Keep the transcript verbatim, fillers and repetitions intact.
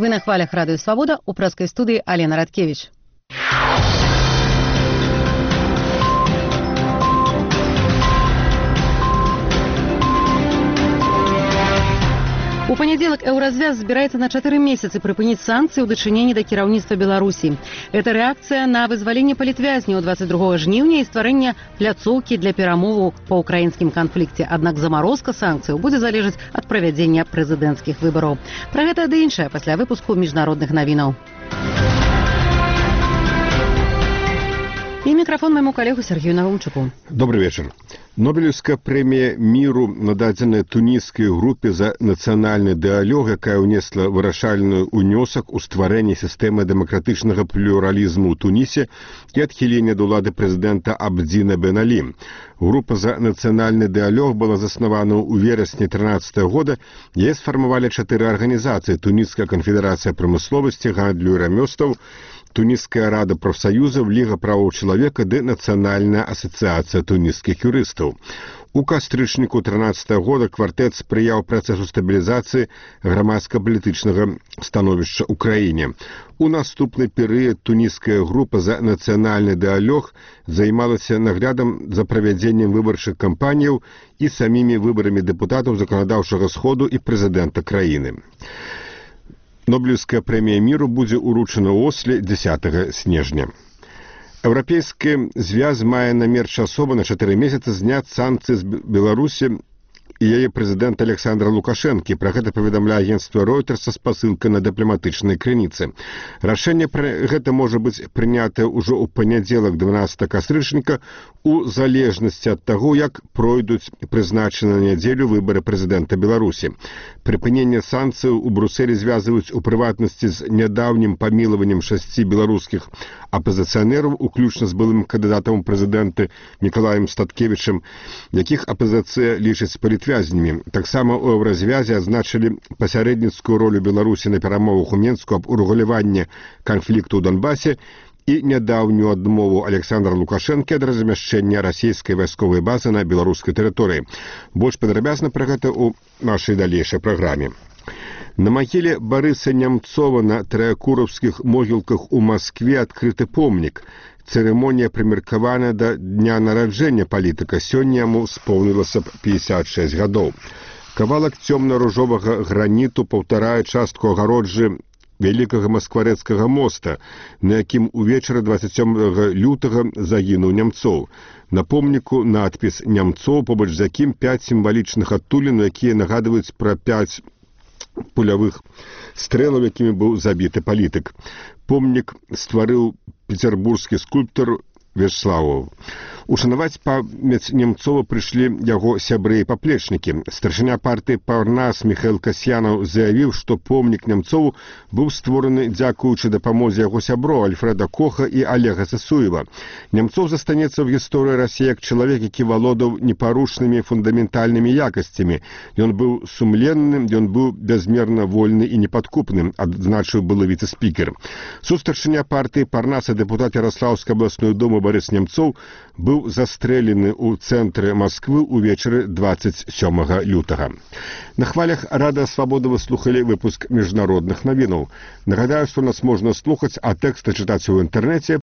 Вы на хвалях Радио Свобода, у прэскай студыі Алена Радкевич. У панядзелак Еўразвяз збіраецца на чатыры месяцы прыпыніць санкцыі ў дачыненні да кіраўніцтва Беларусі. Это рэакцыя на вызваленне палітвязняў дваццаць другога жніўня і стварэнне пляцоўкі для перамоваў па ўкраінскім канфлікце. Аднак замарозка санкцыяў будзе залежаць ад правядзення прэзідэнцкіх выбараў. Пра гэта ды іншае пасля выпуску міжнародных навінаў. И микрофон моему коллегу Сергею Наумчуку. Добрый вечер. Нобелевская премия миру нададзена тунисской группе за национальный диалог, якая унесла вырашальную унесок у стварэння системы демократичного плюрализма у Тунисе и отхиления от улады президента Абдина Бен Али. Группа за национальный диалог была заснована у вересня тринадцатого года. Ее сформовали четыре организации: Тунисская конфедерация промысловости, гандлю и ремёстваў, Тунисская рада профсоюзов, Лига правоў человека и Национальная ассоциация тунисских юристов. У кастрычніку тринадцатого года квартэт спрыяў працэсу стабілізацыі грамадска-палітычнага становішча ў краіне. У наступны перыяд тунісская група за нацыянальны дыалог займалася наглядам за правядзеннем выбарчых кампаніяў і самімі выбарамі дэпутатаў заканадаўчага сходу і прэзідэнта краіны. Нобелевская премия миру будзе уручана ў Осле дзесятага снежня. Еўрапейскі звяз мае намер часова на чатыры месяцы зняць санкцыі з Беларусі і яе прэзідэнта Александра Лукашэнкі. Пра гэта паведамляе агенцтва Reuters са спасылкай на дыпламатычнай крыніцы. Рашэнне пра гэта можа быць прынятае ўжо ў панядзелак дванаццатага кастрычніка у залежнасці ад таго, як пройдуць прызначаны на нядзелю выбары прэзідэнта Беларусі. Прыпыненне санкцыяў у Брусэлі звязваюць у прыватнасці з нядаўнім памілаваннем шасці беларускіх апазіцыянераў, уключна з былым кандыдатам у прэзідэнты Мікалаем Статкевічам, якіх апазіцыя лічыць палітвязнямі. Таксама ў Еўразвязе адзначылі пасярэдніцкую ролю Беларусі на перамовах у Мінску аб урэгуляванні канфлікту ў Донбасе і нядаўнюю адмову Александра Лукашэнкі ад размяшчэння расійскай вайсковай базы на беларускай тэрыторыі. Больш падрабязна пра гэта ў нашай далейшай праграме. На магіле Барыса Нямцова на Траякураўскіх могілках у Маскве адкрыты помнік. Цырымонія прымеркавана да дня нараджэння палітыка. Сёння яму споўнілася пятьдесят шесть гадоў. Кавалак цёмна-ружовага граніту паўтарае частку агароджы вялікага маскварэцкага моста, на якім увечары двадцать сёмага лютага загінуў Нямцоў. На помніку надпіс «Нямцоў», побач з якім пяць сімвалічных адтулін, якія нагадваюць пра пяць пулявых стрэлаў, якімі быў забіты палітык. Помнік стварыў петербургскі скульптар Вячеславов. Ушанаваць памяць Нямцова прыйшлі яго сябры і паплечнікі. Старшыня партыі Парнас Міхаіл Касьянаў заявіў, што помнік Нямцову быў створаны дзякуючы дапамозе яго сяброў Альфрэда Коха і Олега Сысуева. Нямцов застанецца ў гісторыі Расіі як чалавек, які валодаў непарушнымі фундаментальнымі якасцямі. Ён быў сумленным, ён быў бязмерна вольны і непадкупным, адзначыў былы віцэ-спікер. Сустаршыня партыі Парнас і дэпутат Ярослаўскай абласной думы Барыс Нямцоў быў застрэлены ў цэнтры Масквы ўвечары двадцать сёмага лютага. На хвалях Радыё Свабода вы слухалі выпуск міжнародных навінаў. Нагадаю, што нас можна слухаць, а тэксты чытаць у інтэрнэце